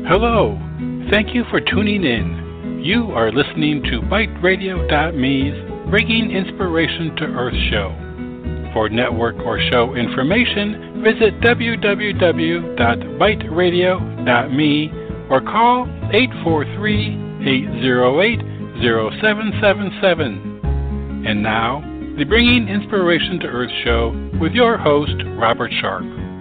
Hello. Thank you for tuning in. You are listening to BiteRadio.me's Bringing Inspiration to Earth show. For network or show information, visit www.biteradio.me or call 843-808-0777. And now, the Bringing Inspiration to Earth show with your host, Robert Sharp.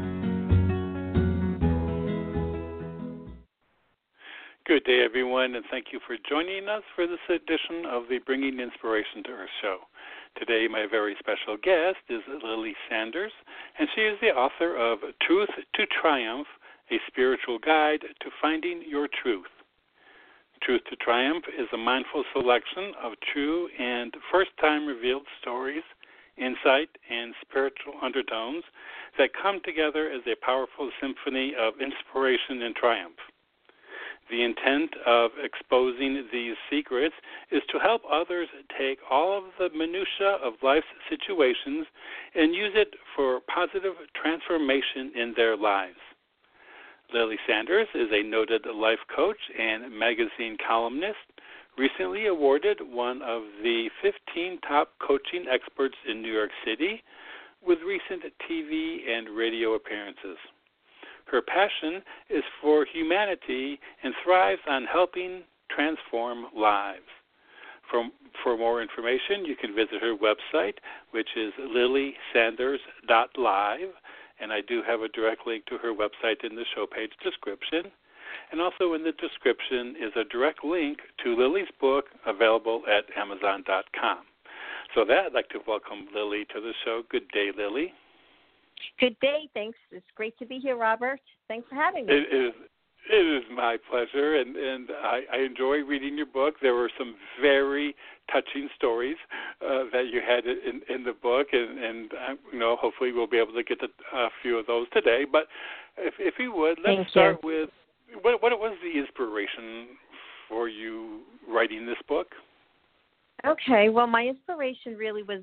Good day, everyone, and thank you for joining us for this edition of the Bringing Inspiration to Earth show. Today, my very special guest is Lily Sanders, and she is the author of Truth to Triumph, a spiritual guide to finding your truth. Truth to Triumph is a mindful selection of true and first-time revealed stories, insight, and spiritual undertones that come together as a powerful symphony of inspiration and triumph. The intent of exposing these secrets is to help others take all of the minutiae of life's situations and use it for positive transformation in their lives. Lily Sanders is a noted life coach and magazine columnist, recently awarded one of the 15 top coaching experts in New York City with recent TV and radio appearances. Her passion is for humanity and thrives on helping transform lives. For more information, you can visit her website, which is lilysanders.live, and I do have a direct link to her website in the show page description. And also in the description is a direct link to Lily's book available at Amazon.com. So with that, I'd like to welcome Lily to the show. Good day, Lily. Good day. Thanks. It's great to be here, Robert. Thanks for having me. It is my pleasure, and I enjoy reading your book. There were some very touching stories that you had in the book, and hopefully we'll be able to get to a few of those today. But if you would, let's start with what was the inspiration for you writing this book? Okay. Well, my inspiration really was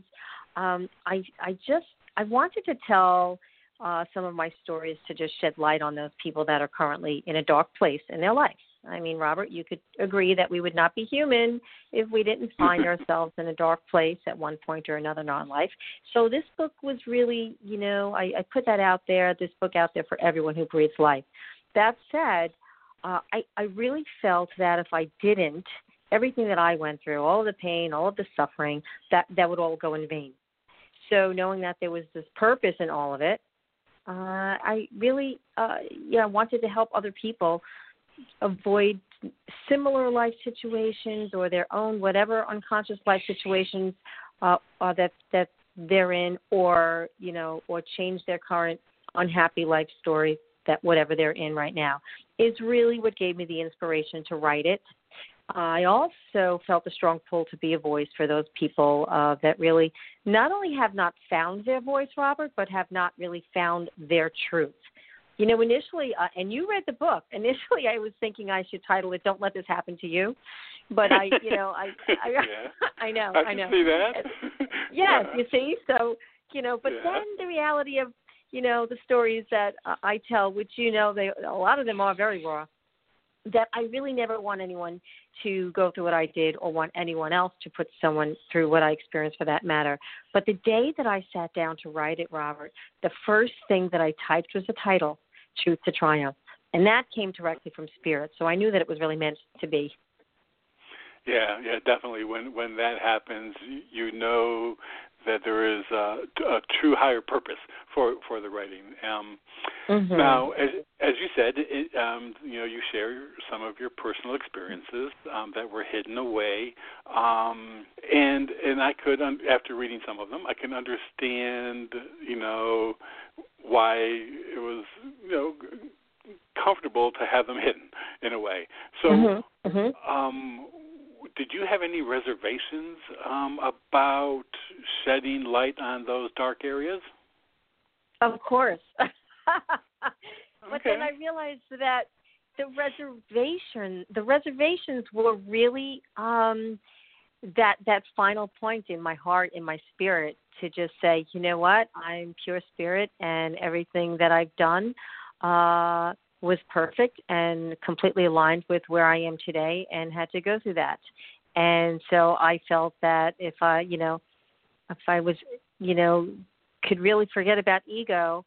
I wanted to tell some of my stories to just shed light on those people that are currently in a dark place in their life. I mean, Robert, you could agree that we would not be human if we didn't find ourselves in a dark place at one point or another in our life. So this book was really, I put that out there, this book out there for everyone who breathes life. That said, I really felt that if I didn't, everything that I went through, all of the pain, all of the suffering, that would all go in vain. So knowing that there was this purpose in all of it, I really wanted to help other people avoid similar life situations or their own whatever unconscious life situations that they're in, or change their current unhappy life story, that whatever they're in right now, is really what gave me the inspiration to write it. I also felt a strong pull to be a voice for those people that really not only have not found their voice, Robert, but have not really found their truth. Initially, and you read the book, initially I was thinking I should title it "Don't Let This Happen to You," but I know. I can see that. Yes, you see, so, but then the reality of, the stories that I tell, which, a lot of them are very raw, that I really never want anyone to go through what I did or want anyone else to put someone through what I experienced, for that matter. But the day that I sat down to write it, Robert, the first thing that I typed was the title, Truth to Triumph. And that came directly from Spirit. So I knew that it was really meant to be. Yeah, definitely. When that happens, you know that there is a true higher purpose for the writing. Now, as you said, you share some of your personal experiences that were hidden away, and I could, after reading some of them, I can understand, why it was, comfortable to have them hidden in a way. So, did you have any reservations about shedding light on those dark areas? Of course. But then I realized that the reservations were really that final point in my heart, in my spirit, to just say, you know what, I'm pure spirit, and everything that I've done was perfect and completely aligned with where I am today, and had to go through that. And so I felt that if I was, could really forget about ego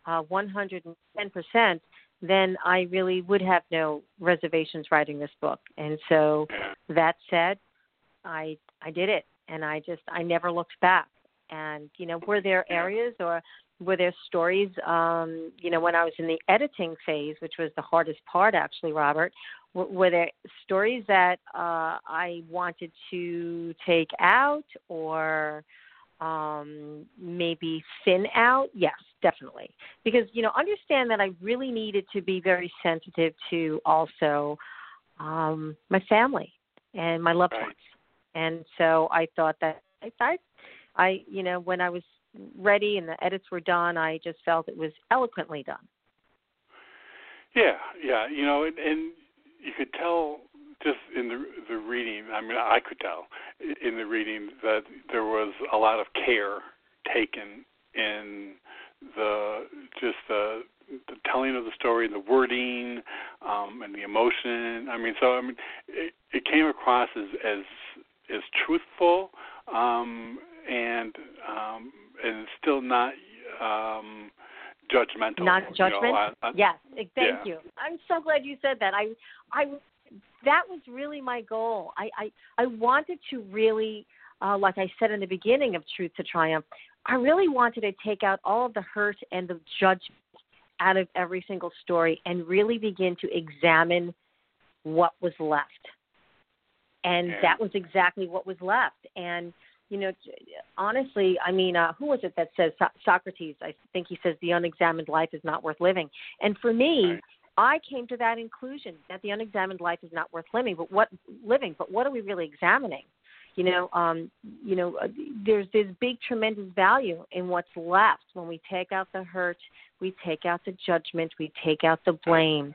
110%, then I really would have no reservations writing this book. And so that said, I did it, and I never looked back. And, were there areas or were there stories, when I was in the editing phase, which was the hardest part actually, Robert, were there stories that I wanted to take out or maybe thin out? Yes, definitely. Because, understand that I really needed to be very sensitive to also my family and my loved ones. And so I thought that I when I was ready and the edits were done, I just felt it was eloquently done. Yeah, and you could tell just in the reading, I mean, I could tell in the reading that there was a lot of care taken in the telling of the story, the wording, and the emotion. It came across as truthful, and still not judgmental. Not judgment. Yes, thank you. I'm so glad you said that. I that was really my goal. I wanted to really, like I said in the beginning of Truth to Triumph, I really wanted to take out all of the hurt and the judgment out of every single story and really begin to examine what was left. And that was exactly what was left. And, honestly, who was it that says, Socrates, I think he says, the unexamined life is not worth living. And for me, I came to that conclusion that the unexamined life is not worth living. But what are we really examining? There's this big, tremendous value in what's left when we take out the hurt, we take out the judgment, we take out the blame.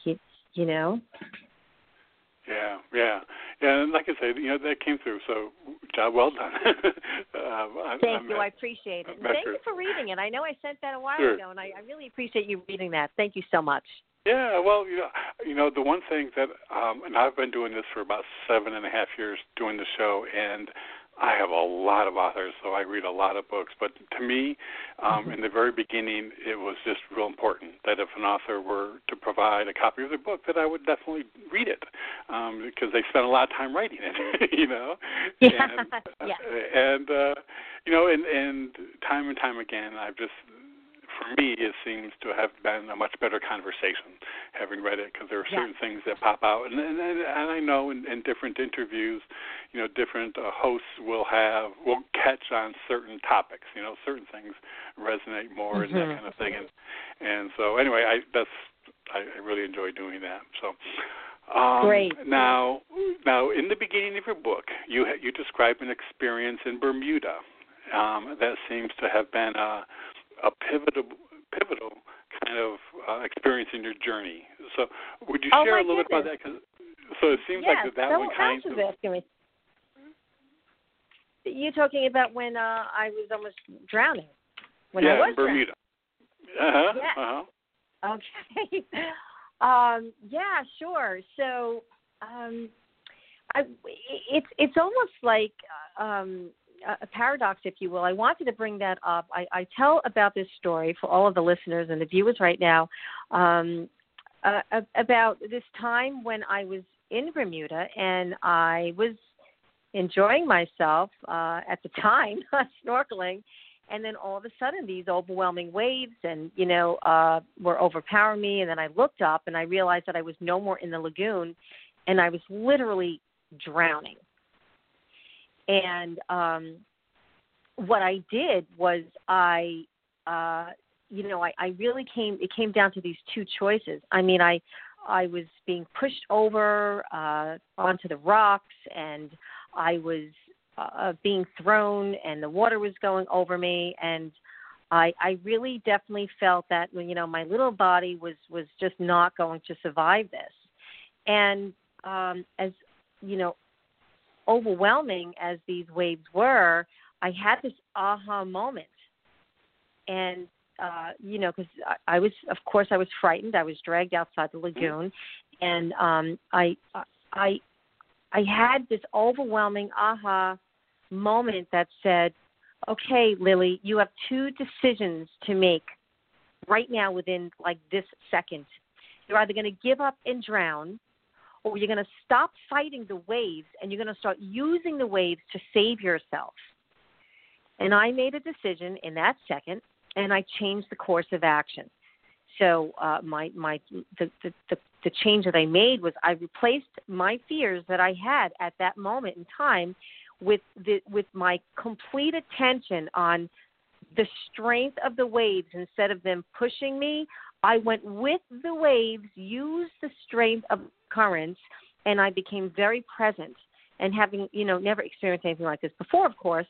Yeah. And like I said, that came through. So, job well done. Thank you. I appreciate it. And thank you for reading it. I know I sent that a while ago, and I really appreciate you reading that. Thank you so much. Yeah, well, the one thing that, and I've been doing this for about 7.5 years, doing the show, and I have a lot of authors, so I read a lot of books. But to me, in the very beginning, it was just real important that if an author were to provide a copy of their book, that I would definitely read it, because they spent a lot of time writing it, Yeah. And time and time again, for me, it seems to have been a much better conversation having read it, because there are certain things that pop out. And I know in different interviews, different hosts will catch on certain topics. Certain things resonate more and that kind of thing. And so anyway, I really enjoy doing that. So great. Now, in the beginning of your book, you describe an experience in Bermuda that seems to have been a pivotal kind of experience in your journey. So would you share a little bit about that? So it seems like that one kind of... asking me. You're talking about when I was almost drowning. When I was in Bermuda. Drowning. Okay. Yeah, sure. So it's almost like a paradox, if you will. I wanted to bring that up. I tell about this story for all of the listeners and the viewers right now about this time when I was in Bermuda and I was enjoying myself at the time, snorkeling, and then all of a sudden these overwhelming waves and, were overpowering me, and then I looked up and I realized that I was no more in the lagoon and I was literally drowning. And what I did was I really it came down to these two choices. I was being pushed over onto the rocks, and I was being thrown, and the water was going over me, and I really definitely felt that, my little body was just not going to survive this. And as overwhelming as these waves were, I had this aha moment. And because I was, of course, I was frightened. I was dragged outside the lagoon, and I had this overwhelming aha moment that said, okay, Lily, you have two decisions to make right now within like this second. You're either going to give up and drown, or you're going to stop fighting the waves and you're going to start using the waves to save yourself. And I made a decision in that second, and I changed the course of action. So the change that I made was I replaced my fears that I had at that moment in time with my complete attention on the strength of the waves. Instead of them pushing me, I went with the waves, used the strength of currents, and I became very present. And having, never experienced anything like this before, of course,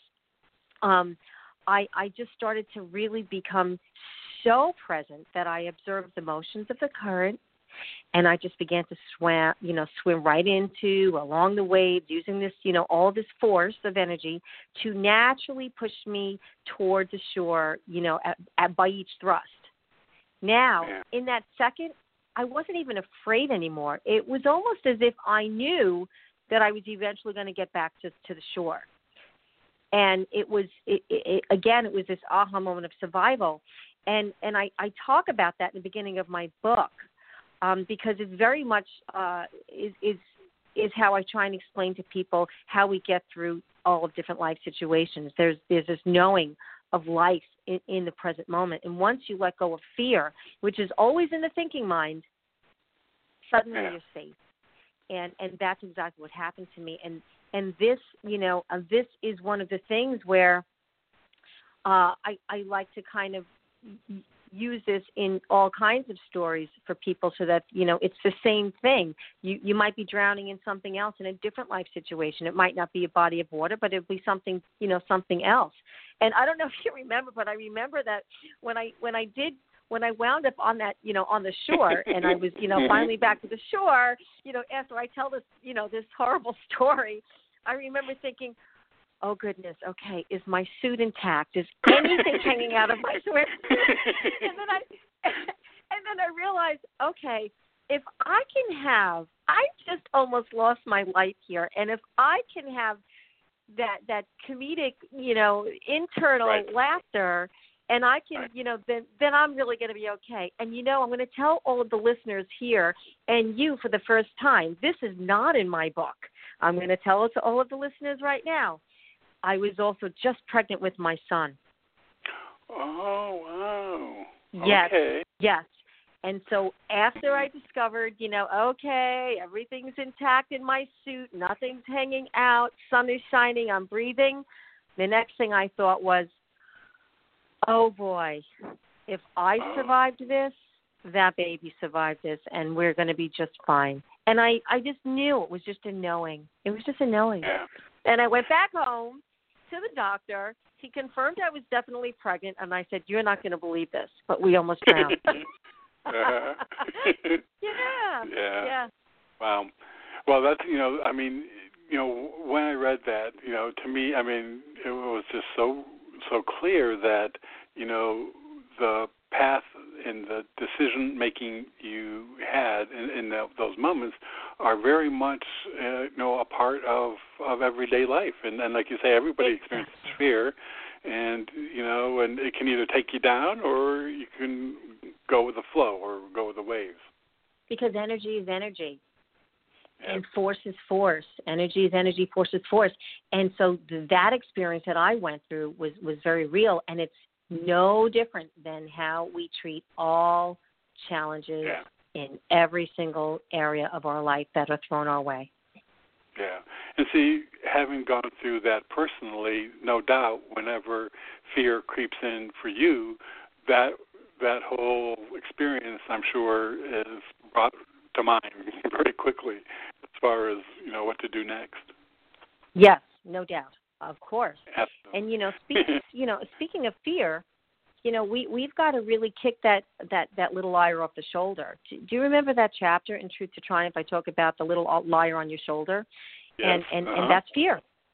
I just started to really become so present that I observed the motions of the current, and I just began to swim right along the waves, using this, all this force of energy to naturally push me toward the shore, by each thrust. Now, in that second, I wasn't even afraid anymore. It was almost as if I knew that I was eventually going to get back to the shore. And it was this aha moment of survival. And I talk about that in the beginning of my book because it's very much is how I try and explain to people how we get through all of different life situations. There's this knowing of life in the present moment. And once you let go of fear, which is always in the thinking mind, suddenly you're safe. And that's exactly what happened to me. And this, this is one of the things where I like to kind of use this in all kinds of stories for people so that, it's the same thing. You might be drowning in something else in a different life situation. It might not be a body of water, but it'll be something, something else. And I don't know if you remember, but I remember that when I wound up on that, on the shore and I was, finally back to the shore, after I tell this, this horrible story, I remember thinking, oh goodness, okay, is my suit intact? Is anything hanging out of my swimsuit? and then I realized, okay, if I just almost lost my life here, and if I can have that comedic, internal laughter, and I can, then I'm really going to be okay. And, I'm going to tell all of the listeners here and you for the first time, this is not in my book. I'm going to tell it to all of the listeners right now. I was also just pregnant with my son. Oh, wow. Yes, okay. Yes. And so after I discovered, okay, everything's intact in my suit, nothing's hanging out, sun is shining, I'm breathing, the next thing I thought was, oh, boy, if I survived this, that baby survived this, and we're going to be just fine. And I just knew. It was just a knowing. It was just a knowing. Yeah. And I went back home to the doctor. He confirmed I was definitely pregnant, and I said, you're not going to believe this, but we almost drowned. Yeah. Wow. Well, that's, when I read that, to me, it was just so clear that, the path and the decision-making you had in those moments are very much, a part of everyday life. And like you say, everybody experiences fear, and, and it can either take you down or you can go with the flow or go with the waves. Because energy is energy. Yep. And force is force. Energy is energy, force is force. And so that experience that I went through was very real, and it's no different than how we treat all challenges in every single area of our life that are thrown our way. Yeah. And see, having gone through that personally, no doubt, whenever fear creeps in for you, that whole experience, I'm sure, is brought to mind very quickly as far as, what to do next. Yes, no doubt. Of course. Absolutely. And speaking of fear, we've got to really kick that little liar off the shoulder. Do you remember that chapter in Truth to Triumph? I talk about the little liar on your shoulder, yes. and that's fear.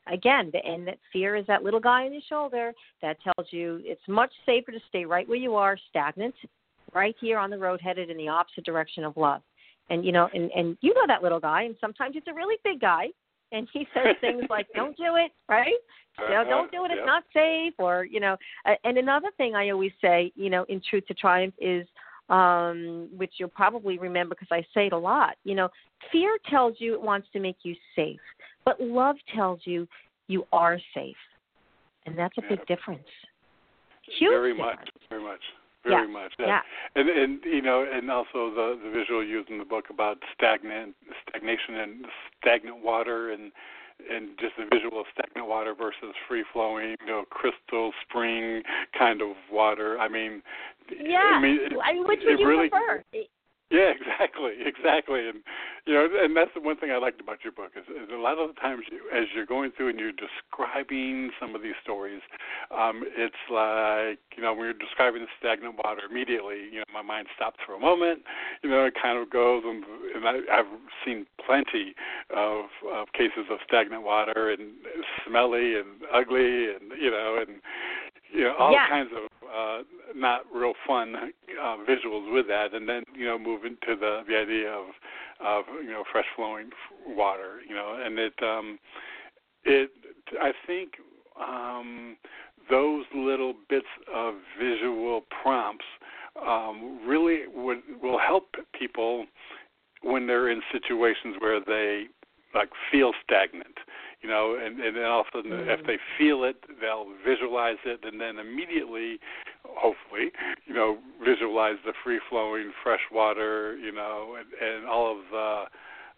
again, and that fear is that little guy on your shoulder that tells you it's much safer to stay right where you are, stagnant, right here on the road, headed in the opposite direction of love. And you know that little guy, and sometimes it's a really big guy, and he says things like, "Don't do it," right? Don't do it. It's not safe. Or and another thing I always say, in Truth to Triumph is, which you'll probably remember because I say it a lot. Fear tells you it wants to make you safe, but love tells you you are safe, and that's a big difference. Huge very difference. much, very much. Very much. Yeah. And also the visual used in the book about stagnation and stagnant water and just the visual of stagnant water versus free flowing, crystal spring kind of water. I mean, which would you really prefer? Yeah, exactly, and and that's the one thing I liked about your book is a lot of the times as you're going through and you're describing some of these stories, it's like when you're describing the stagnant water, immediately my mind stops for a moment, it kind of goes, and I've seen plenty of cases of stagnant water and smelly and ugly and all kinds of not real fun visuals with that, and then move into the idea of fresh flowing water, and it I think those little bits of visual prompts really will help people when they're in situations where they feel stagnant. And then all of a sudden, if they feel it, they'll visualize it, and then immediately, hopefully, visualize the free-flowing fresh water, and all of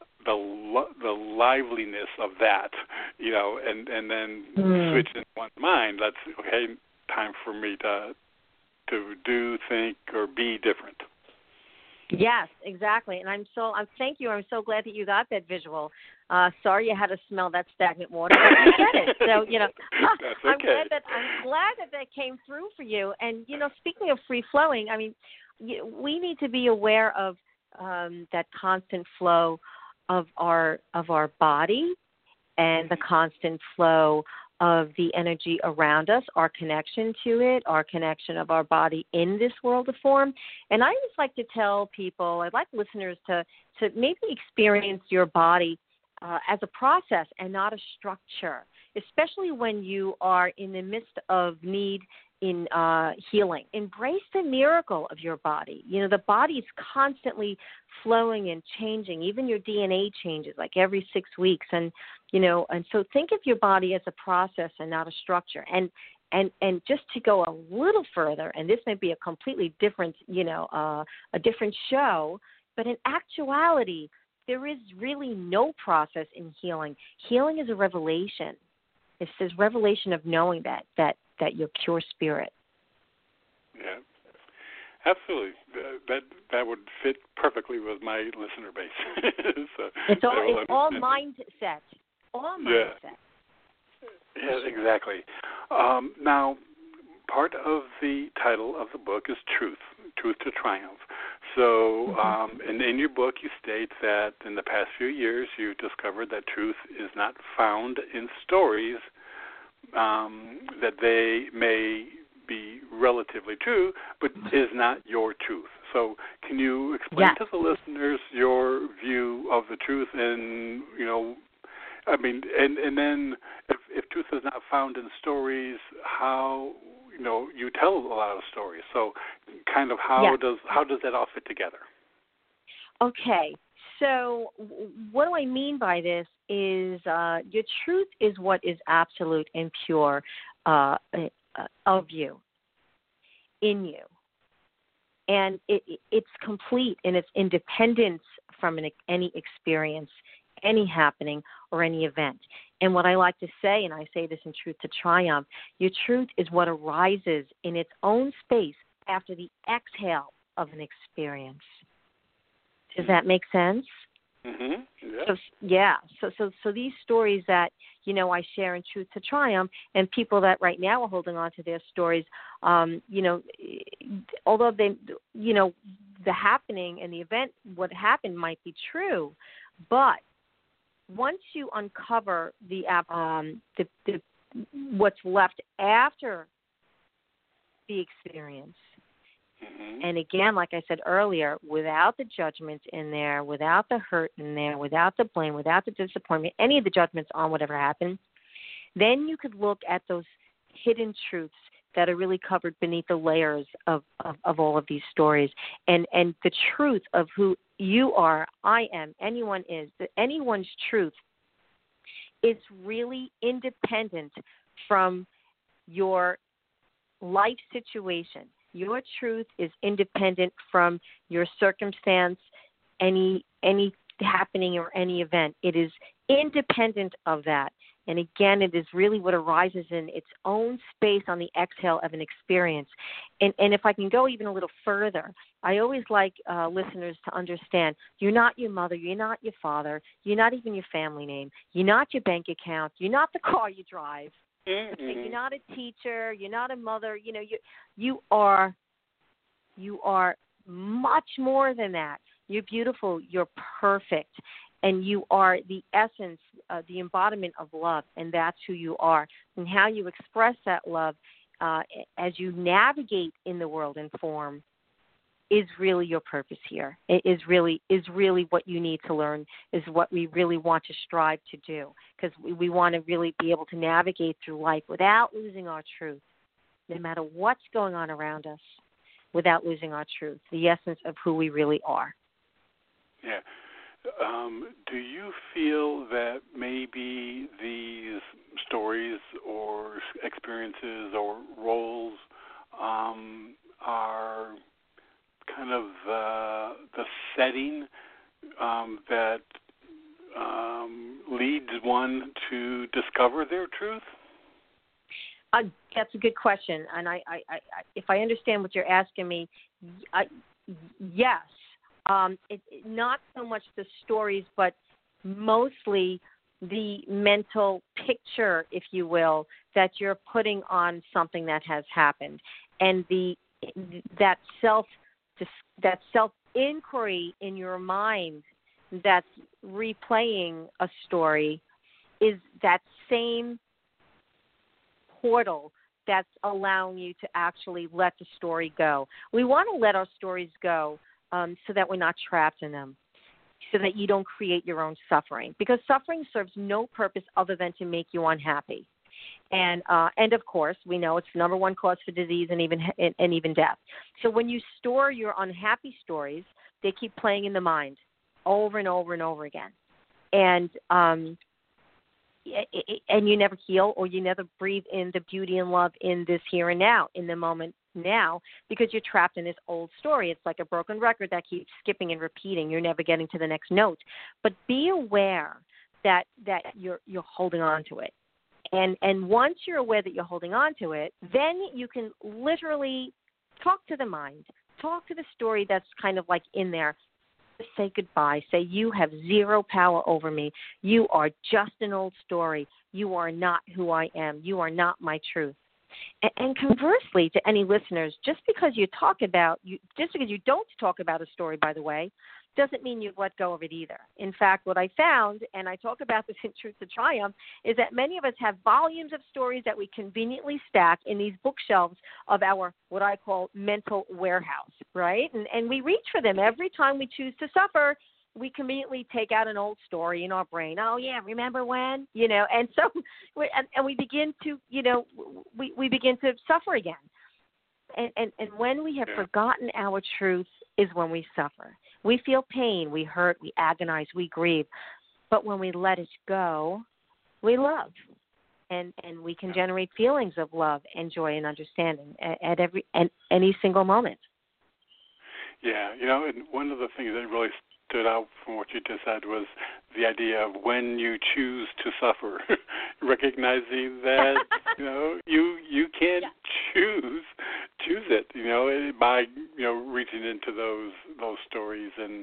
the liveliness of that, and then switch in one's mind. That's okay. Time for me to do, think, or be different. Yes, exactly. And thank you. I'm so glad that you got that visual. Sorry you had to smell that stagnant water, but you get it. So, That's okay. I'm glad that came through for you. And, speaking of free flowing, I mean, we need to be aware of that constant flow of our body and the constant flow of the energy around us, our connection to it, our connection of our body in this world of form. And I always like to tell people, I'd like listeners to maybe experience your body as a process and not a structure, especially when you are in the midst of need in healing. Embrace the miracle of your body. The body is constantly flowing and changing. Even your DNA changes like every 6 weeks. And so think of your body as a process and not a structure. And just to go a little further, and this may be a completely different, a different show, but in actuality, there is really no process in healing. Healing is a revelation. It's this revelation of knowing that you're pure spirit. Yeah, absolutely. That would fit perfectly with my listener base. So it's all mindset. All mindset. Yeah, exactly. Now, part of the title of the book is Truth to Triumph. So, and in your book, you state that in the past few years, you discovered that truth is not found in stories, that they may be relatively true, but is not your truth. So can you explain to the listeners your view of the truth and, and then if truth is not found in stories, how, you tell a lot of stories. So kind of how does that all fit together? Okay. So what do I mean by this is your truth is what is absolute and pure of you, in you. And it's complete in its independence from any experience, any happening, or any event. And what I like to say, and I say this in Truth to Triumph, your truth is what arises in its own space after the exhale of an experience. Does that make sense? Mm-hmm. Yeah. So these stories that, I share in Truth to Triumph, and people that right now are holding on to their stories, although they, the happening and the event, what happened might be true, but once you uncover the what's left after the experience, and again, like I said earlier, without the judgment in there, without the hurt in there, without the blame, without the disappointment, any of the judgments on whatever happened, then you could look at those hidden truths that are really covered beneath the layers of all of these stories. And the truth of who you are, I am, anyone is, that anyone's truth is really independent from your life situation. Your truth is independent from your circumstance, any happening or any event. It is independent of that. And again, it is really what arises in its own space on the exhale of an experience. And if I can go even a little further, I always like listeners to understand, you're not your mother, you're not your father, you're not even your family name, you're not your bank account, you're not the car you drive, you're not a teacher, you're not a mother. You know, you are much more than that. You're beautiful, you're perfect. And you are the essence, the embodiment of love, and that's who you are. And how you express that love as you navigate in the world and form is really your purpose here. It is really what you need to learn, is what we really want to strive to do, because we want to really be able to navigate through life without losing our truth, no matter what's going on around us, without losing our truth, the essence of who we really are. Yeah. Do you feel that maybe these stories or experiences or roles are kind of the setting that leads one to discover their truth? That's a good question, and I if I understand what you're asking me, yes. Not so much the stories, but mostly the mental picture, if you will, that you're putting on something that has happened, and that self inquiry in your mind that's replaying a story is that same portal that's allowing you to actually let the story go. We want to let our stories go so that we're not trapped in them, so that you don't create your own suffering, because suffering serves no purpose other than to make you unhappy. And of course, we know it's the number one cause for disease and even death. So when you store your unhappy stories, they keep playing in the mind over and over and over again. And you never heal, or you never breathe in the beauty and love in this here and now, in the moment now, because you're trapped in this old story. It's like a broken record that keeps skipping and repeating. You're never getting to the next note. But be aware that you're holding on to it. And once you're aware that you're holding on to it, then you can literally talk to the mind, talk to the story that's kind of like in there. Say goodbye. Say, you have zero power over me. You are just an old story. You are not who I am. You are not my truth. And conversely, to any listeners, just because you don't talk about a story, by the way, doesn't mean you've let go of it either. In fact, what I found, and I talk about this in Truth to Triumph, is that many of us have volumes of stories that we conveniently stack in these bookshelves of our, what I call, mental warehouse, right? And we reach for them every time we choose to suffer. We conveniently take out an old story in our brain. Oh, yeah, remember when? And so we begin to, we begin to suffer again. And when we have forgotten our truth is when we suffer. We feel pain, we hurt, we agonize, we grieve. But when we let it go, we love. And we can generate feelings of love and joy and understanding at any single moment. Yeah, and one of the things that really stood out from what you just said was the idea of when you choose to suffer, recognizing that you can't choose it, by reaching into those stories and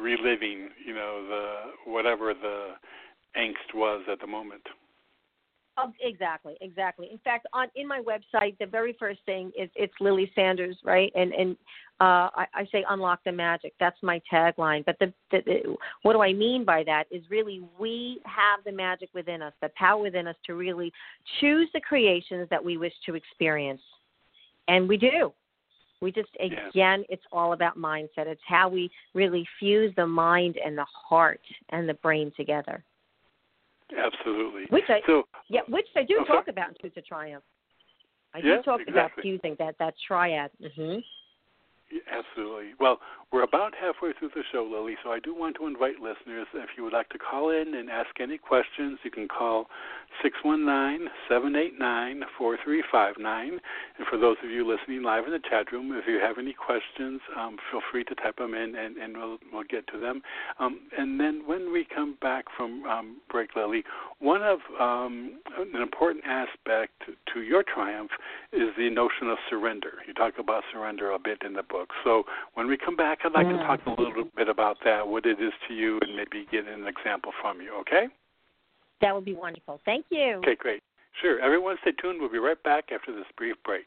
reliving the whatever the angst was at the moment. Oh, exactly. In fact, in my website, the very first thing is it's Lily Sanders, right? And I say unlock the magic. That's my tagline. But what do I mean by that is really we have the magic within us, the power within us to really choose the creations that we wish to experience, and we do. We just, again, it's all about mindset. It's how we really fuse the mind and the heart and the brain together. Absolutely. Which I do talk about in Truth to Triumph. I do talk about fusing that triad. Mm-hmm. Yeah, absolutely. Well, we're about halfway through the show, Lily, so I do want to invite listeners, if you would like to call in and ask any questions, you can call 619-789-4359. And for those of you listening live in the chat room, if you have any questions, feel free to type them in, and we'll get to them. And then when we come back from break, Lily, one of an important aspect to your triumph is the notion of surrender. You talk about surrender a bit in the book. So when we come back, I'd like to talk a little bit about that, what it is to you, and maybe get an example from you, okay? That would be wonderful. Thank you. Okay, great. Sure. Everyone stay tuned. We'll be right back after this brief break.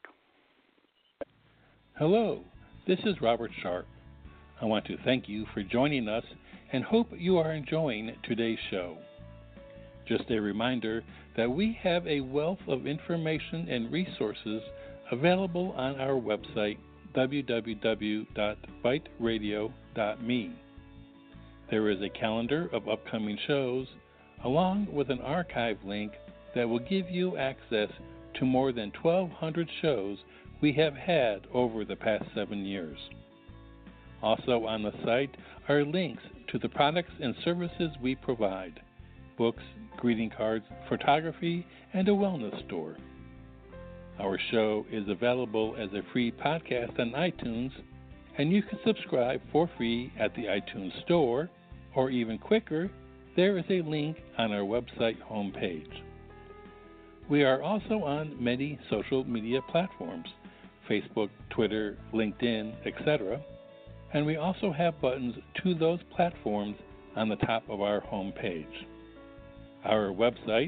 Hello, this is Robert Sharp. I want to thank you for joining us and hope you are enjoying today's show. Just a reminder that we have a wealth of information and resources available on our website, www.biteradio.me. There is a calendar of upcoming shows, along with an archive link that will give you access to more than 1,200 shows we have had over the past 7 years. Also on the site are links to the products and services we provide: books, greeting cards, photography, and a wellness store. Our show is available as a free podcast on iTunes, and you can subscribe for free at the iTunes Store, or even quicker, there is a link on our website homepage. We are also on many social media platforms, Facebook, Twitter, LinkedIn, etc., and we also have buttons to those platforms on the top of our homepage. Our website,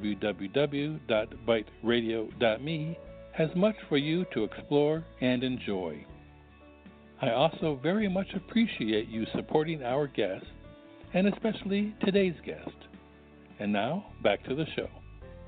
www.biteradio.me, has much for you to explore and enjoy. I also very much appreciate you supporting our guests, and especially today's guest. And now, back to the show.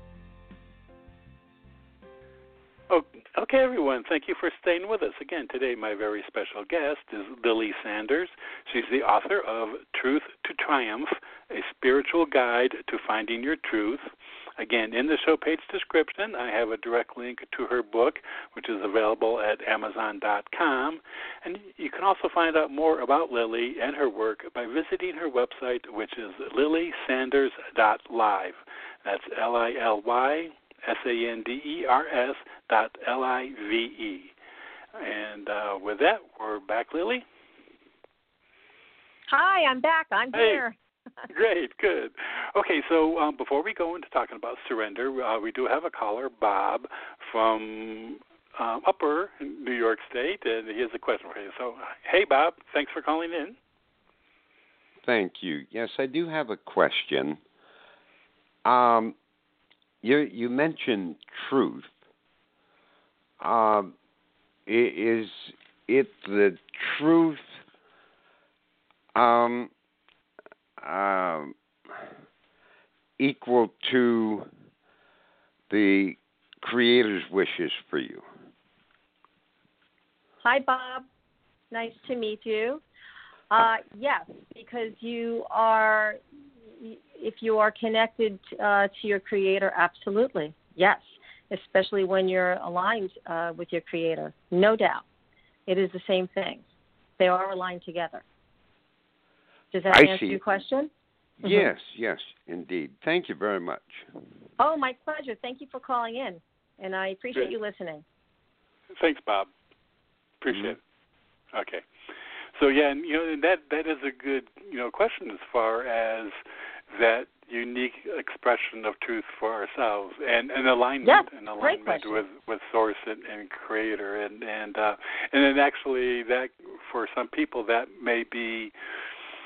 Okay, everyone, thank you for staying with us. Again, today my very special guest is Lily Sanders. She's the author of Truth to Triumph, a spiritual guide to finding your truth. Again, in the show page description, I have a direct link to her book, which is available at Amazon.com. And you can also find out more about Lily and her work by visiting her website, which is lilysanders.live. That's LILYSANDERS.LIVE. And with that, we're back, Lily. Hi, I'm back. I'm here. Great, good. Okay, so before we go into talking about surrender, we do have a caller, Bob, from Upper New York State, and he has a question for you. So, hey, Bob, thanks for calling in. Thank you. Yes, I do have a question. You mentioned truth. Is it the truth equal to the Creator's wishes for you? Hi, Bob. Nice to meet you. Yes, because if you are connected to your Creator, absolutely. Yes, especially when you're aligned with your Creator. No doubt. It is the same thing. They are aligned together. Does that answer your question? Yes, yes, indeed. Thank you very much. Oh, my pleasure. Thank you for calling in, and I appreciate you listening. Thanks, Bob. Appreciate it. Okay. So, yeah, and, that is a good, question as far as that unique expression of truth for ourselves and alignment with Source and Creator. And then actually that for some people that may be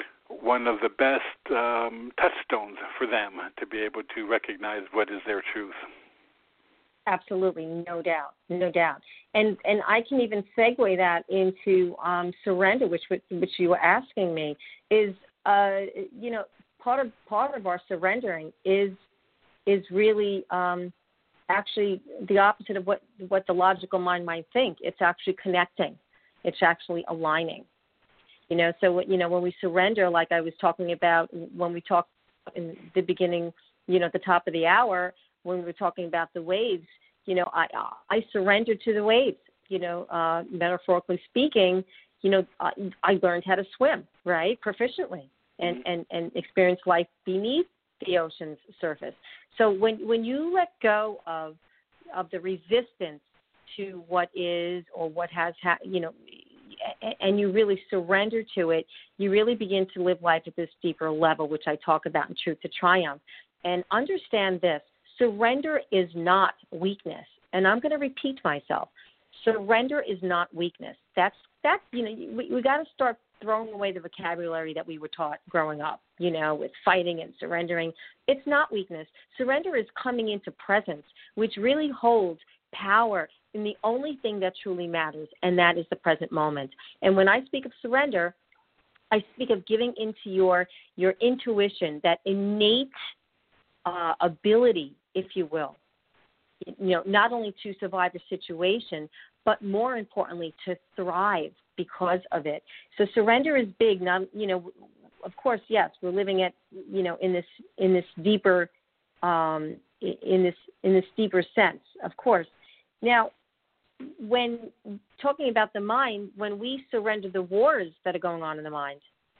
one of the best touchstones for them to be able to recognize what is their truth. Absolutely, no doubt. And I can even segue that into surrender, which you were asking me, is part of our surrendering is really actually the opposite of what the logical mind might think. It's actually connecting. It's actually aligning. So when we surrender, like I was talking about when we talked in the beginning, at the top of the hour, when we were talking about the waves, I surrendered to the waves. Metaphorically speaking, I learned how to swim, right, proficiently, and experience life beneath the ocean's surface. So when you let go of the resistance to what is or what has and you really surrender to it, you really begin to live life at this deeper level, which I talk about in Truth to Triumph. And understand this: surrender is not weakness. And I'm going to repeat myself. Surrender is not weakness. That's we got to start throwing away the vocabulary that we were taught growing up, with fighting and surrendering. It's not weakness. Surrender is coming into presence, which really holds power in the only thing that truly matters, and that is the present moment. And when I speak of surrender, I speak of giving into your intuition, that innate ability, if you will, not only to survive a situation, but more importantly, to thrive because of it. So surrender is big. Now, of course, yes, we're living at, in this deeper, in this deeper sense, of course. Now, when talking about the mind, when we surrender the wars that are going on in the mind,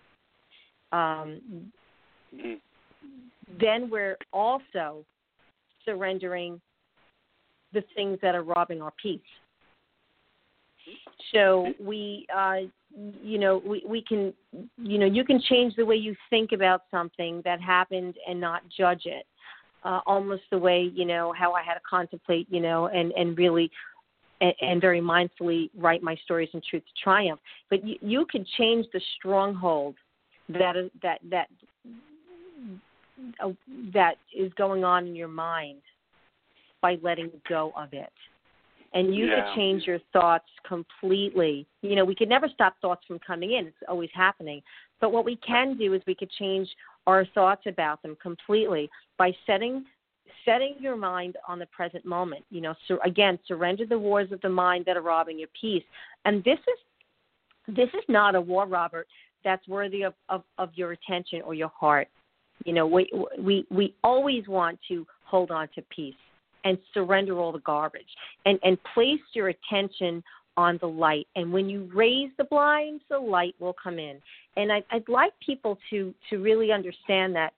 then we're also surrendering the things that are robbing our peace. So we can, you can change the way you think about something that happened and not judge it. Almost the way, how I had to contemplate, and really, and very mindfully write my stories in Truth to Triumph. But you can change the stronghold that is going on in your mind by letting go of it. And you could change your thoughts completely. We could never stop thoughts from coming in. It's always happening. But what we can do is we could change our thoughts about them completely by setting your mind on the present moment. So again, surrender the wars of the mind that are robbing your peace. And this is not a war, Robert, that's worthy of your attention or your heart. We always want to hold on to peace and surrender all the garbage and place your attention on the light. And when you raise the blinds, the light will come in. And I'd like people to really understand that,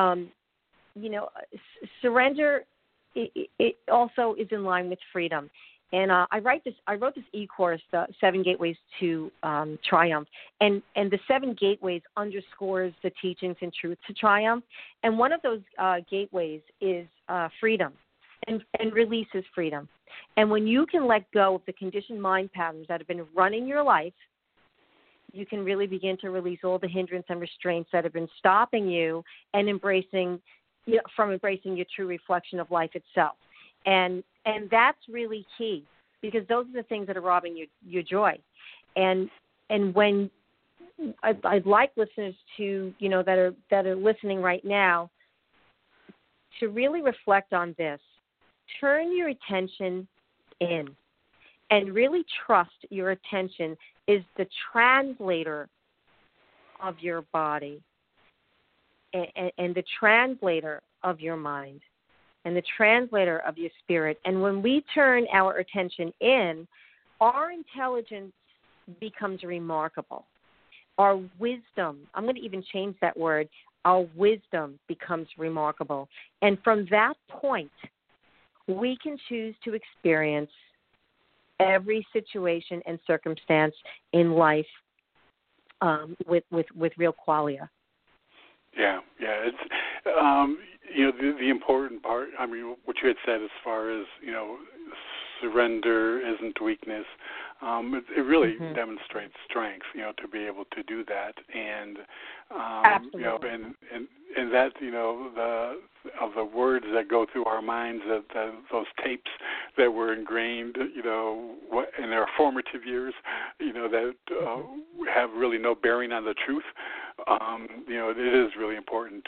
surrender, it also is in line with freedom. And I wrote this e-course, the 7 Gateways to Triumph, and the 7 gateways underscores the teachings in Truth to Triumph. And one of those gateways is freedom, and releases freedom. And when you can let go of the conditioned mind patterns that have been running your life, you can really begin to release all the hindrance and restraints that have been stopping you and embracing your true reflection of life itself. And that's really key, because those are the things that are robbing your joy. And when I'd like listeners to, that are listening right now, to really reflect on this. Turn your attention in and really trust your attention is the translator of your body and the translator of your mind and the translator of your spirit. And when we turn our attention in, our intelligence becomes remarkable. Our wisdom, I'm going to even change that word, our wisdom becomes remarkable. And from that point, we can choose to experience every situation and circumstance in life with real qualia. Yeah. It's the important part. I mean, what you had said as far as surrender isn't weakness. It really Mm-hmm. demonstrates strength, to be able to do that, and Absolutely. and that, of the words that go through our minds, those tapes that were ingrained, in our formative years, that have really no bearing on the truth. It is really important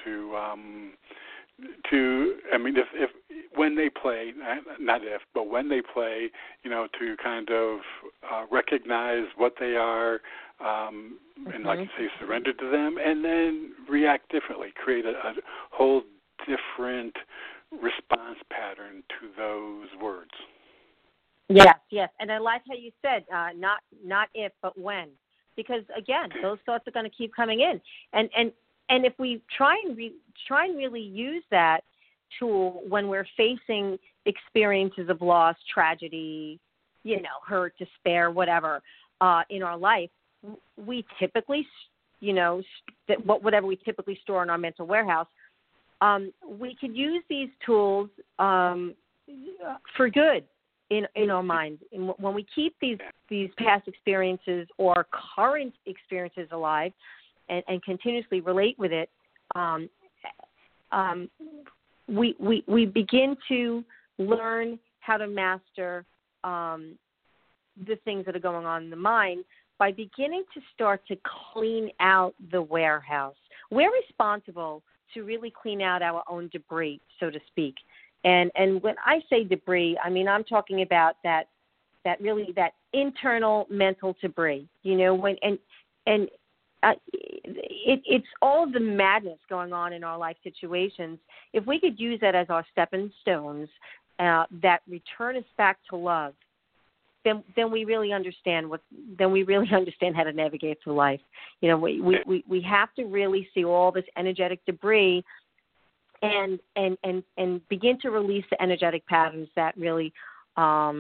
if when they play, not if, but when they play, to kind of recognize what they are, and like you say, surrender to them, and then react differently, create a whole different response pattern to those words. Yes, and I like how you said not if, but when, because again, those thoughts are going to keep coming in, and if we try and really use that tool when we're facing experiences of loss, tragedy, hurt, despair, whatever, in our life, we typically, whatever we typically store in our mental warehouse, we could use these tools for good in our minds. And when we keep these past experiences or current experiences alive and continuously relate with it, we begin to learn how to master the things that are going on in the mind by beginning to start to clean out the warehouse. We're responsible to really clean out our own debris, so to speak. And when I say debris, I mean I'm talking about that internal mental debris. It's all of the madness going on in our life situations. If we could use that as our stepping stones that return us back to love, then we really understand how to navigate through life. We have to really see all this energetic debris and begin to release the energetic patterns that really are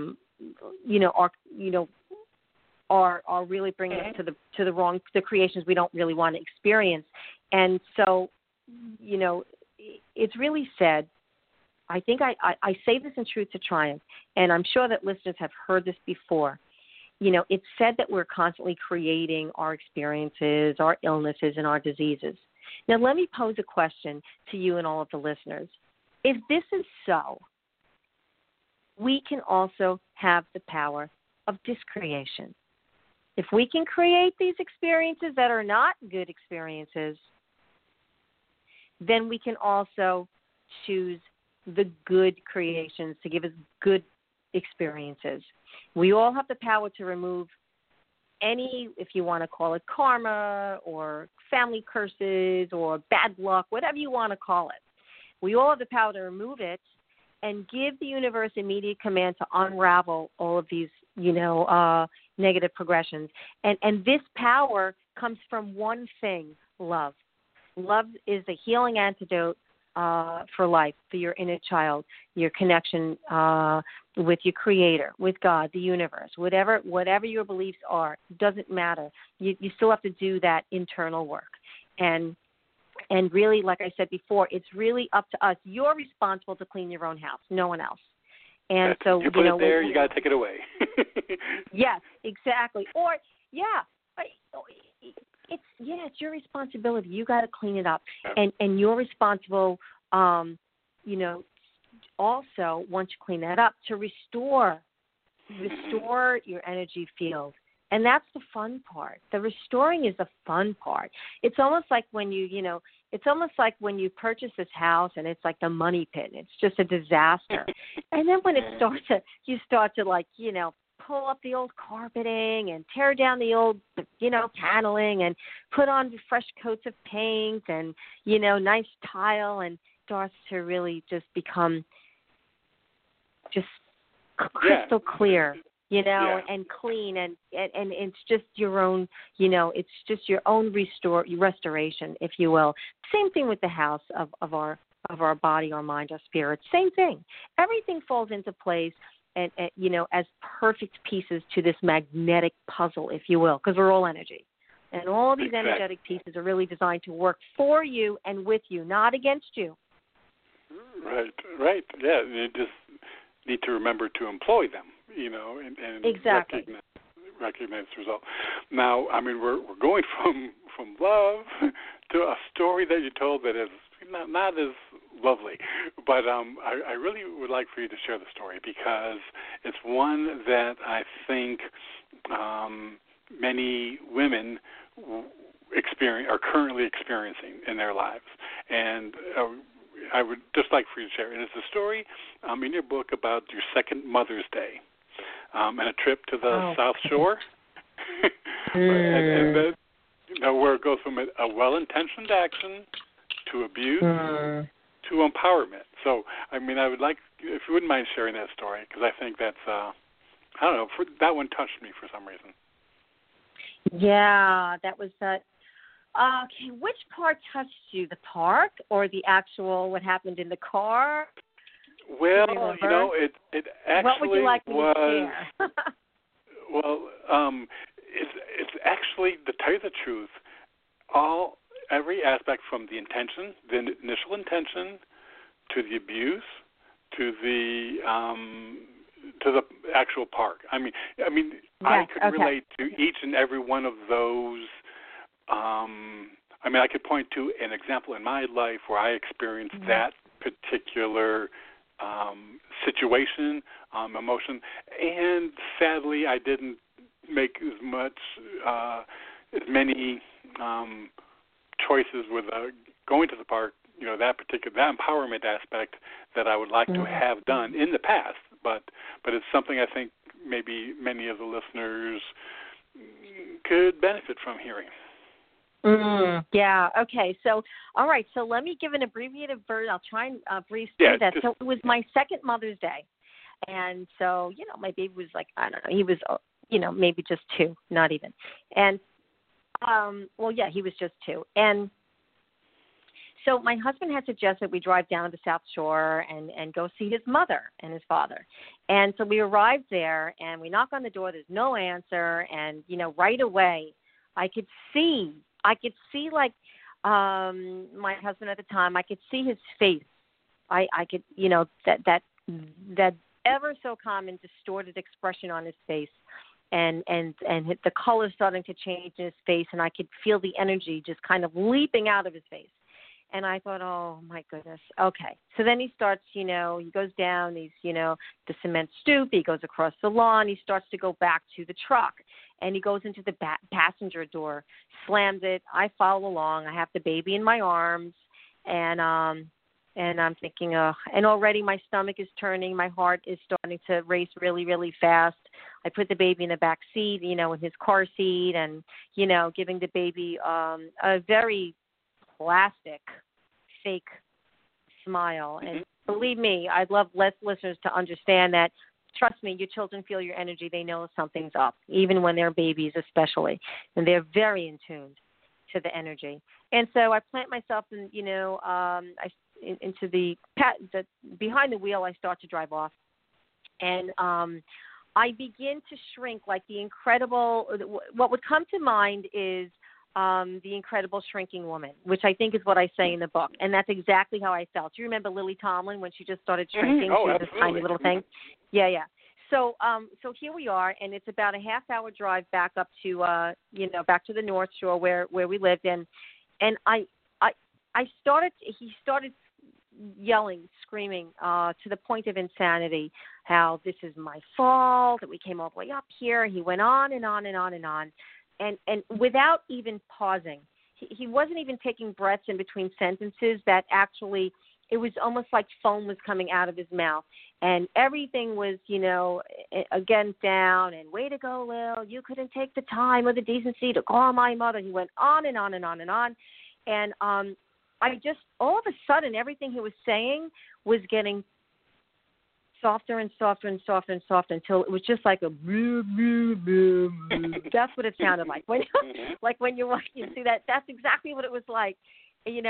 really bringing us to the creations we don't really want to experience. And so, it's really said, I think I say this in Truth to Triumph, and I'm sure that listeners have heard this before. It's said that we're constantly creating our experiences, our illnesses, and our diseases. Now, let me pose a question to you and all of the listeners. If this is so, we can also have the power of discreation. If we can create these experiences that are not good experiences, then we can also choose the good creations to give us good experiences. We all have the power to remove any, if you want to call it karma or family curses or bad luck, whatever you want to call it. We all have the power to remove it and give the universe immediate command to unravel all of these, negative progressions. And this power comes from one thing, love. Love is the healing antidote for life, for your inner child, your connection with your creator, with God, the universe, whatever your beliefs are, doesn't matter. You still have to do that internal work. And really, like I said before, it's really up to us. You're responsible to clean your own house, no one else. And so, you put it there, you got to take it away. Yes, exactly. Or, it's your responsibility. You got to clean it up, and you're responsible, also once you clean that up, to restore your energy field. And that's the fun part. The restoring is the fun part. It's almost like when you purchase this house and it's like the money pit. It's just a disaster. And then when you start to pull up the old carpeting and tear down the old, paneling and put on fresh coats of paint and, nice tile, and starts to really just become just crystal clear. And clean, and it's just your own, it's just your own restoration, if you will. Same thing with the house of our body, our mind, our spirit. Same thing. Everything falls into place, and as perfect pieces to this magnetic puzzle, if you will, because we're all energy, and all these energetic pieces are really designed to work for you and with you, not against you. Right. Yeah, you just need to remember to employ them. And exactly. recognize. recognize the result. Now, I mean, we're going from love to a story that you told that is not as lovely, but I really would like for you to share the story because it's one that I think many women are currently experiencing in their lives, and I would just like for you to share. And it's a story in your book about your second Mother's Day and a trip to the South Shore, and then, where it goes from a well-intentioned action to abuse to empowerment. So, I mean, I would like, if you wouldn't mind sharing that story, because I think that's, I don't know, that one touched me for some reason. Yeah, that was that. Okay, which part touched you, the park or the actual what happened in the car? Well, it actually what would you like me to share? Well, it's actually, to tell you the truth, every aspect from the intention, the initial intention, to the abuse, to the actual park. I mean, I could relate to each and every one of those. I could point to an example in my life where I experienced that particular situation, emotion, and sadly, I didn't make as many choices with going to the park. That empowerment aspect that I would like to have done in the past, but it's something I think maybe many of the listeners could benefit from hearing. Yeah. Okay. So, all right. So let me give an abbreviated version. I'll try and breeze through that. So it was my second Mother's Day, and so my baby was like, I don't know, he was maybe just 2, not even, and he was just 2, and so my husband had suggested we drive down to the South Shore and go see his mother and his father, and so we arrived there and we knock on the door. There's no answer, and right away I could see like my husband at the time. I could see his face. I could that ever so common distorted expression on his face, and the color starting to change in his face, and I could feel the energy just kind of leaping out of his face. And I thought, oh my goodness, okay. So then he starts, he goes down these, the cement stoop. He goes across the lawn. He starts to go back to the truck, and he goes into the passenger door, slams it. I follow along. I have the baby in my arms, and I'm thinking, and already my stomach is turning. My heart is starting to race really, really fast. I put the baby in the back seat, in his car seat, and giving the baby a very plastic, fake smile. And believe me, I'd love listeners to understand that. Trust me, your children feel your energy. They know something's up, even when they're babies especially. And they're very in tune to the energy. And so I plant myself in, into the behind the wheel. I start to drive off. And I begin to shrink like the incredible, what would come to mind is The Incredible Shrinking Woman, which I think is what I say in the book. And that's exactly how I felt. Do you remember Lily Tomlin when she just started shrinking? Oh, she was absolutely. this tiny little thing. Yeah. So here we are, and it's about a half-hour drive back up to, back to the North Shore where we lived. And he started yelling, screaming to the point of insanity, how this is my fault, that we came all the way up here. He went on and on and on and on. And without even pausing, he wasn't even taking breaths in between sentences. That actually, it was almost like foam was coming out of his mouth. And everything was, again, down. And way to go, Lil. You couldn't take the time or the decency to call my mother. He went on and on and on and on. And I just, all of a sudden, everything he was saying was getting softer and softer and softer and softer until it was just like a boo, boo, boo, boo. That's what it sounded like. When you see that, that's exactly what it was like, and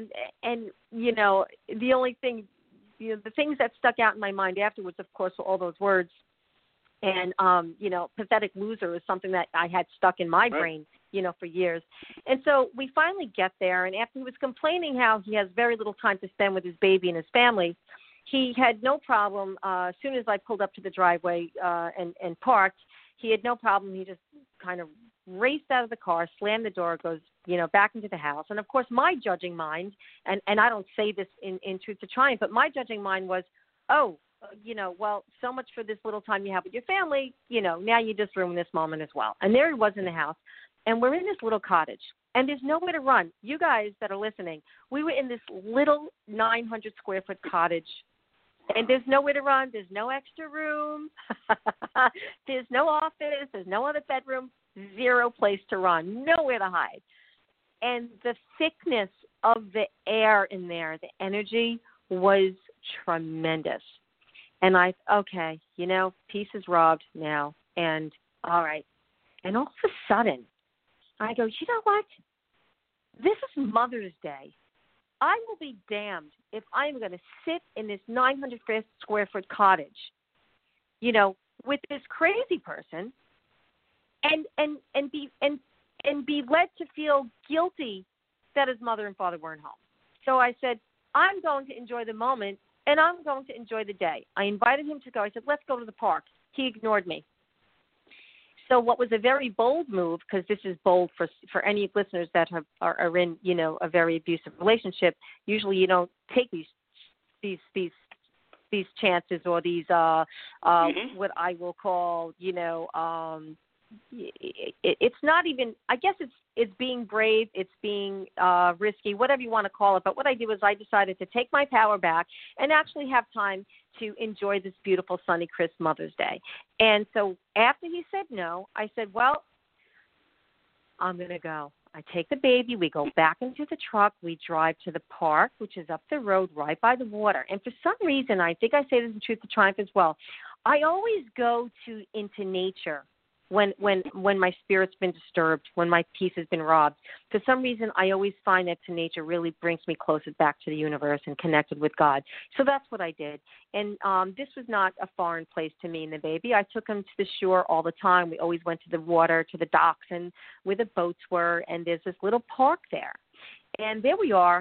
the only thing, the things that stuck out in my mind afterwards, of course, were all those words. And, pathetic loser is something that I had stuck in my brain, for years. And so we finally get there, and after he was complaining how he has very little time to spend with his baby and his family, he had no problem. As soon as I pulled up to the driveway and parked, he had no problem. He just kind of raced out of the car, slammed the door, goes, back into the house. And, of course, my judging mind, and I don't say this in Truth to Triumph, but my judging mind was, well, so much for this little time you have with your family, now you just ruined this moment as well. And there he was in the house, and we're in this little cottage, and there's nowhere to run. You guys that are listening, we were in this little 900-square-foot cottage, and there's nowhere to run. There's no extra room. There's no office. There's no other bedroom. Zero place to run. Nowhere to hide. And the thickness of the air in there, the energy was tremendous. And peace is robbed now. And all right. And all of a sudden, I go, you know what? This is Mother's Day. I will be damned if I am going to sit in this 900-square-foot cottage, with this crazy person, and be led to feel guilty that his mother and father weren't home. So I said, I'm going to enjoy the moment, and I'm going to enjoy the day. I invited him to go. I said, let's go to the park. He ignored me. So what was a very bold move, because this is bold for any listeners that are in, a very abusive relationship, usually you don't take these chances or these what I will call, it's not even, I guess it's being brave, it's being risky, whatever you want to call it. But what I did was I decided to take my power back and actually have time to enjoy this beautiful, sunny, crisp Mother's Day. And so after he said no, I said, well, I'm going to go. I take the baby, we go back into the truck, we drive to the park, which is up the road right by the water. And for some reason, I think I say this in Truth to Triumph as well, I always go into nature when my spirit's been disturbed, when my peace has been robbed. For some reason, I always find that to nature really brings me closer back to the universe and connected with God. So that's what I did. And this was not a foreign place to me and the baby. I took him to the shore all the time. We always went to the water, to the docks, and where the boats were. And there's this little park there. And there we are,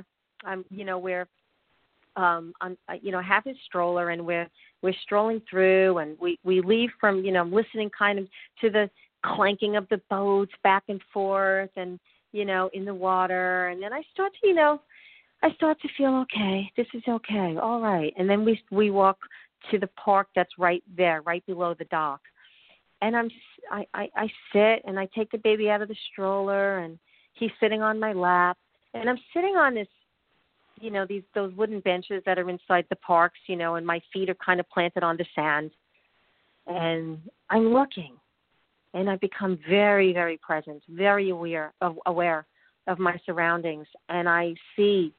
I have his stroller, and we're strolling through, and we leave from, listening kind of to the clanking of the boats back and forth, and, in the water. And then I start to feel okay. This is okay. All right. And then we walk to the park that's right there, right below the dock. And I sit and I take the baby out of the stroller, and he's sitting on my lap, and I'm sitting on this, those wooden benches that are inside the parks, and my feet are kind of planted on the sand. And I'm looking, and I become very, very present, very aware of my surroundings. And I see,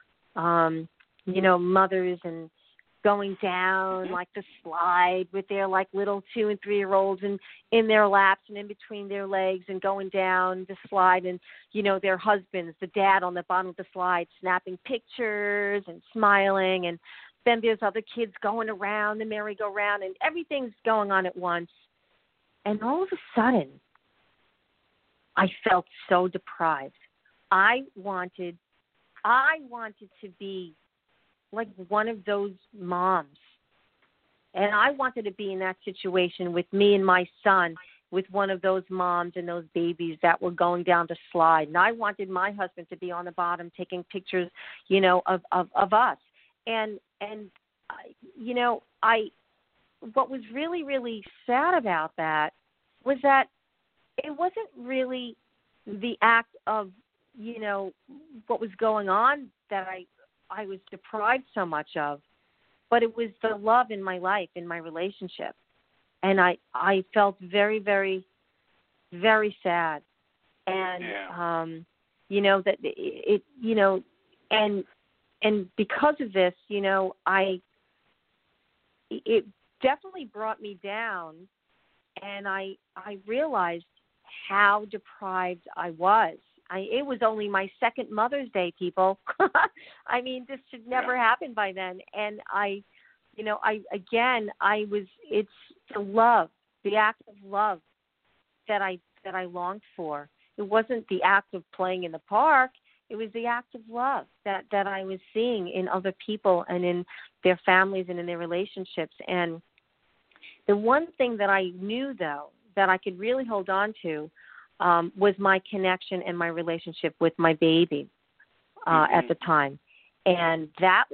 mothers and going down like the slide with their like little 2- and 3-year-olds and in their laps and in between their legs, and going down the slide, and their husbands, the dad on the bottom of the slide, snapping pictures and smiling. And then there's other kids going around the merry-go-round, and everything's going on at once. And all of a sudden, I felt so deprived. I wanted to be like one of those moms. And I wanted to be in that situation with me and my son, with one of those moms and those babies that were going down the slide. And I wanted my husband to be on the bottom taking pictures, of us. And what was really, really sad about that was that it wasn't really the act of, what was going on that I was deprived so much of, but it was the love in my life, in my relationship. And I felt very, very, very sad. And, that it, and because of this, it definitely brought me down, and I realized how deprived I was. It was only my second Mother's Day, people. I mean, this should never happen by then. And it's the love, the act of love that I longed for. It wasn't the act of playing in the park. It was the act of love that I was seeing in other people and in their families and in their relationships. And the one thing that I knew, though, that I could really hold on to was my connection and my relationship with my baby at the time, and what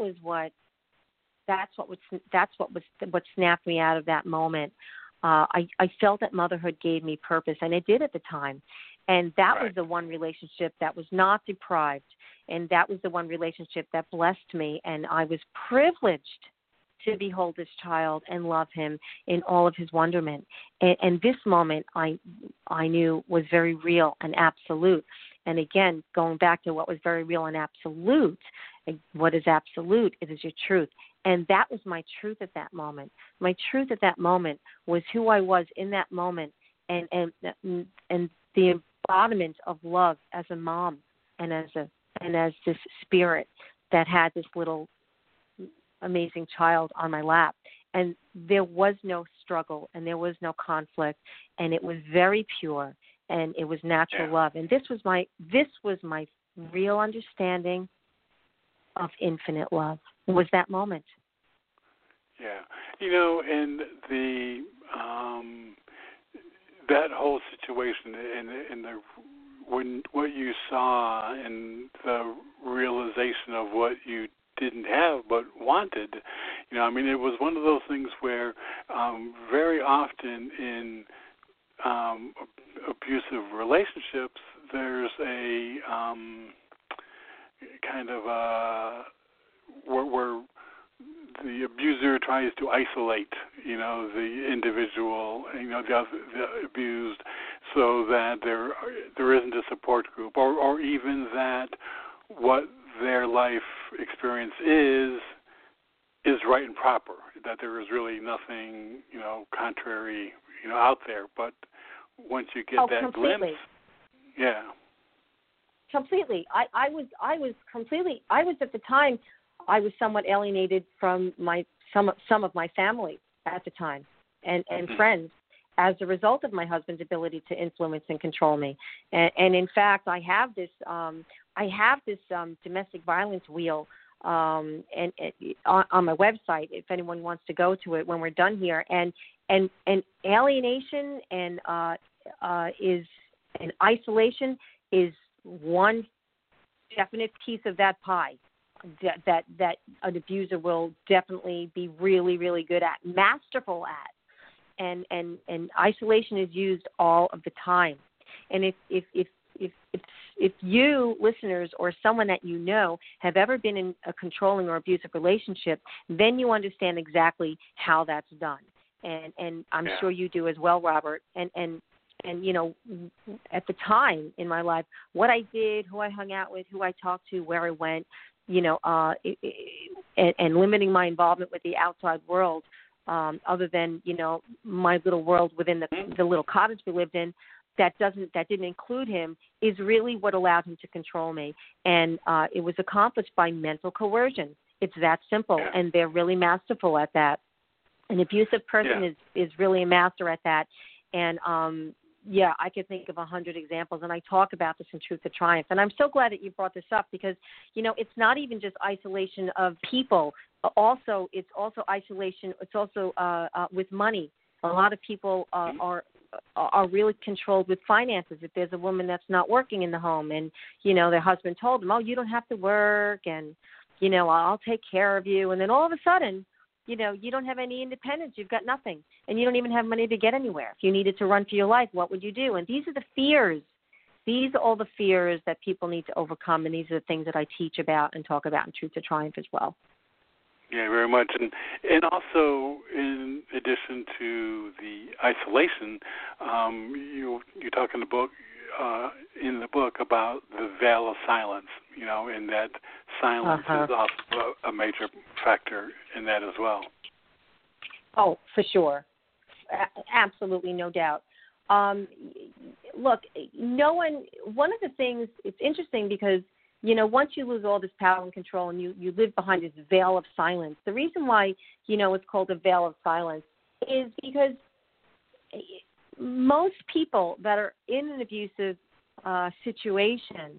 snapped me out of that moment. I felt that motherhood gave me purpose, and it did at the time. And that was the one relationship that was not deprived, and that was the one relationship that blessed me, and I was privileged to behold this child and love him in all of his wonderment. And this moment I knew was very real and absolute. And again, going back to what was very real and absolute, what is absolute? It is your truth. And that was my truth at that moment. My truth at that moment was who I was in that moment, and the embodiment of love as a mom and as this spirit that had this little amazing child on my lap. And there was no struggle, and there was no conflict, and it was very pure, and it was natural love. And this was my real understanding of infinite love. It was that moment. Yeah, and the that whole situation and what you saw and the realization of what you didn't have but wanted, it was one of those things where very often in abusive relationships there's a kind of where the abuser tries to isolate, the individual, the abused, so that there isn't a support group, or even that what their life experience is right and proper, that there is really nothing, contrary, out there. But once you get that completely. glimpse, completely. I was completely. I was at the time. I was somewhat alienated from some of my family at the time, and friends, as a result of my husband's ability to influence and control me. And in fact, I have this domestic violence wheel and on my website, if anyone wants to go to it when we're done here. And alienation and isolation is one definite piece of that pie that an abuser will definitely be really, really good at, masterful at. And isolation is used all of the time. And if you listeners or someone that you know have ever been in a controlling or abusive relationship, then you understand exactly how that's done. And I'm sure you do as well, Robert. And at the time in my life, what I did, who I hung out with, who I talked to, where I went, and limiting my involvement with the outside world, other than my little world within the little cottage we lived in, that didn't include him, is really what allowed him to control me. And it was accomplished by mental coercion. It's that simple, and they're really masterful at that. An abusive person is really a master at that. And I could think of 100 examples, and I talk about this in Truth to Triumph. And I'm so glad that you brought this up because, it's not even just isolation of people. It's also isolation. It's also with money. A lot of people are really controlled with finances. If there's a woman that's not working in the home and, their husband told them, oh, you don't have to work and, I'll take care of you. And then all of a sudden, you don't have any independence. You've got nothing. And you don't even have money to get anywhere. If you needed to run for your life, what would you do? And these are the fears. These are all the fears that people need to overcome. And these are the things that I teach about and talk about in Truth to Triumph as well. Yeah, very much. And also, in addition to the isolation, you talk in the book about the veil of silence, and that silence is also a major factor in that as well. Oh, for sure. Absolutely, no doubt. Look, one of the things, it's interesting because, once you lose all this power and control and you live behind this veil of silence, the reason why, it's called a veil of silence is because most people that are in an abusive situation,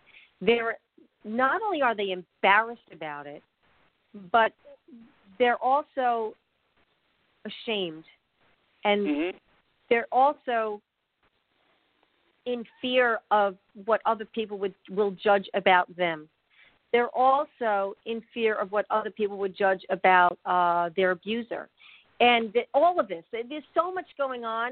not only are they embarrassed about it, but they're also ashamed. And They're also in fear of what other people will judge about them. They're also in fear of what other people would judge about their abuser. And all of this, there's so much going on.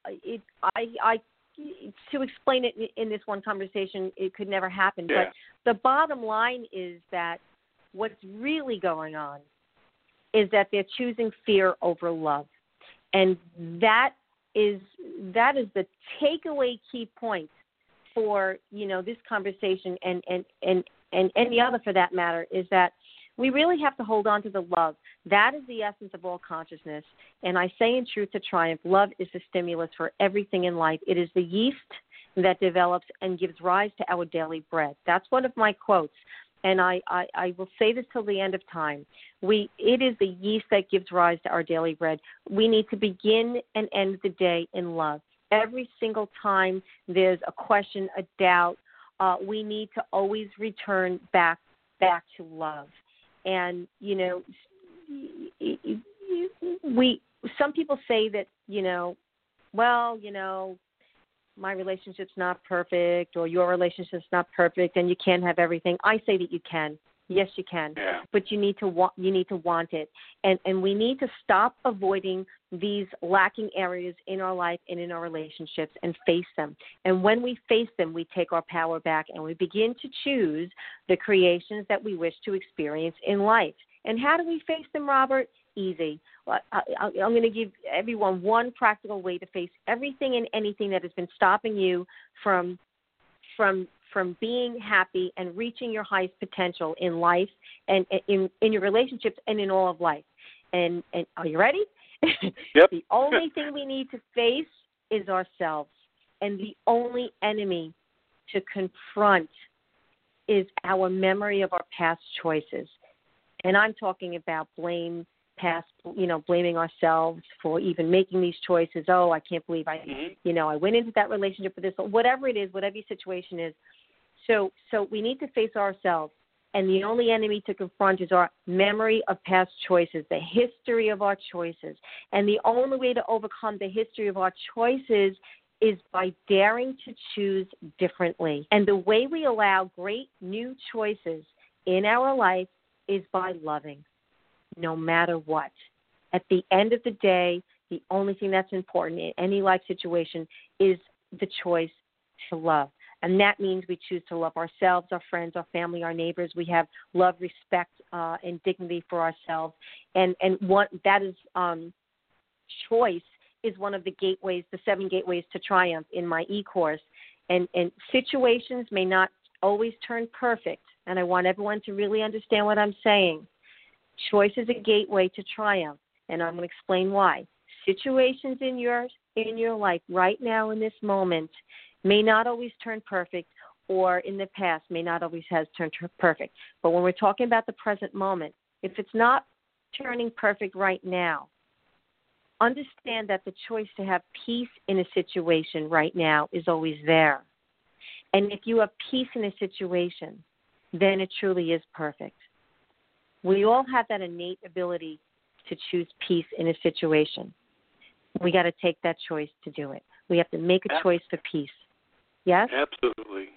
To explain it in this one conversation, it could never happen. Yeah. But the bottom line is that what's really going on is that they're choosing fear over love. And that is the takeaway key point for, this conversation and any other for that matter, is that we really have to hold on to the love. That is the essence of all consciousness. And I say in Truth to Triumph, love is the stimulus for everything in life. It is the yeast that develops and gives rise to our daily bread. That's one of my quotes. And I will say this till the end of time. It is the yeast that gives rise to our daily bread. We need to begin and end the day in love. Every single time there's a question, a doubt, we need to always return back to love. And, some people say that, my relationship's not perfect or your relationship's not perfect and you can't have everything. I say that you can. Yes, you can. Yeah. But you need to want it. And we need to stop avoiding these lacking areas in our life and in our relationships and face them. And when we face them, we take our power back and we begin to choose the creations that we wish to experience in life. And how do we face them, Robert? Easy. I'm going to give everyone one practical way to face everything and anything that has been stopping you from being happy and reaching your highest potential in life and in your relationships and in all of life. And are you ready? Yep. The only thing we need to face is ourselves. And the only enemy to confront is our memory of our past choices. And I'm talking about blaming ourselves for even making these choices. Oh, I can't believe I went into that relationship for this, whatever it is, whatever your situation is. So we need to face ourselves. And the only enemy to confront is our memory of past choices, the history of our choices. And the only way to overcome the history of our choices is by daring to choose differently. And the way we allow great new choices in our life is by loving, no matter what. At the end of the day, the only thing that's important in any life situation is the choice to love. And that means we choose to love ourselves, our friends, our family, our neighbors. We have love, respect, and dignity for ourselves. And that is choice is one of the gateways, the 7 gateways to triumph in my e-course. And situations may not always turn perfect. And I want everyone to really understand what I'm saying. Choice is a gateway to triumph, and I'm going to explain why. Situations in your life right now in this moment may not always turn perfect, or in the past may not always has turned perfect. But when we're talking about the present moment, if it's not turning perfect right now, understand that the choice to have peace in a situation right now is always there. And if you have peace in a situation, then it truly is perfect. We all have that innate ability to choose peace in a situation. We got to take that choice to do it. We have to make a choice for peace. Yes? Absolutely.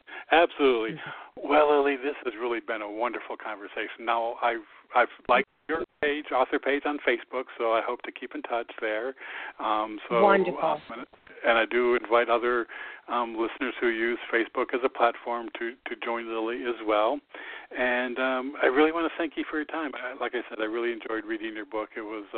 Well, Lily, this has really been a wonderful conversation. Now, I've liked your page, author page on Facebook, so I hope to keep in touch there. Wonderful. And I do invite other listeners who use Facebook as a platform to join Lily as well. And I really want to thank you for your time. Like I said, I really enjoyed reading your book. It was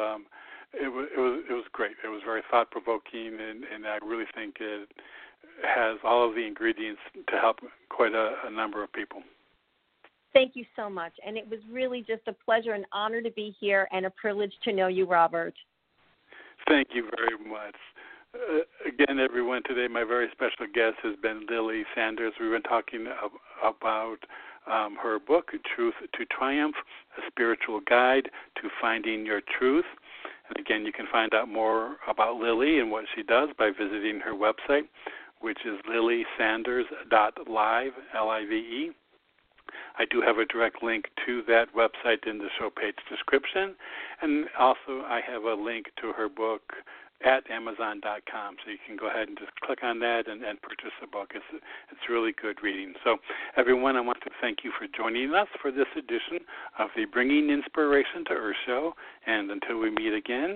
great. It was very thought provoking, and I really think it has all of the ingredients to help quite a number of people. Thank you so much. And it was really just a pleasure and honor to be here and a privilege to know you, Robert. Thank you very much. Again, everyone, today my very special guest has been Lily Sanders. We've been talking about her book, Truth to Triumph, A Spiritual Guide to Finding Your Truth. And again, you can find out more about Lily and what she does by visiting her website, which is lilysanders.live, Live. I do have a direct link to that website in the show page description. And also I have a link to her book at Amazon.com. So you can go ahead and just click on that and purchase the book. It's really good reading. So everyone, I want to thank you for joining us for this edition of the Bringing Inspiration to Earth show. And until we meet again.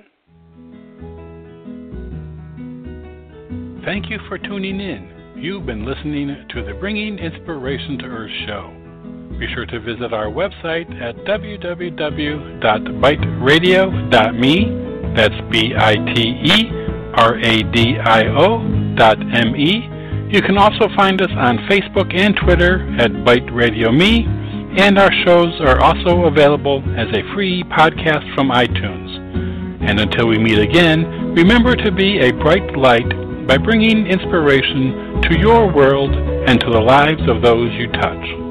Thank you for tuning in. You've been listening to the Bringing Inspiration to Earth show. Be sure to visit our website at www.biteradio.me. That's BITERADIO.me. You can also find us on Facebook and Twitter at Byte Radio Me, and our shows are also available as a free podcast from iTunes. And until we meet again, remember to be a bright light by bringing inspiration to your world and to the lives of those you touch.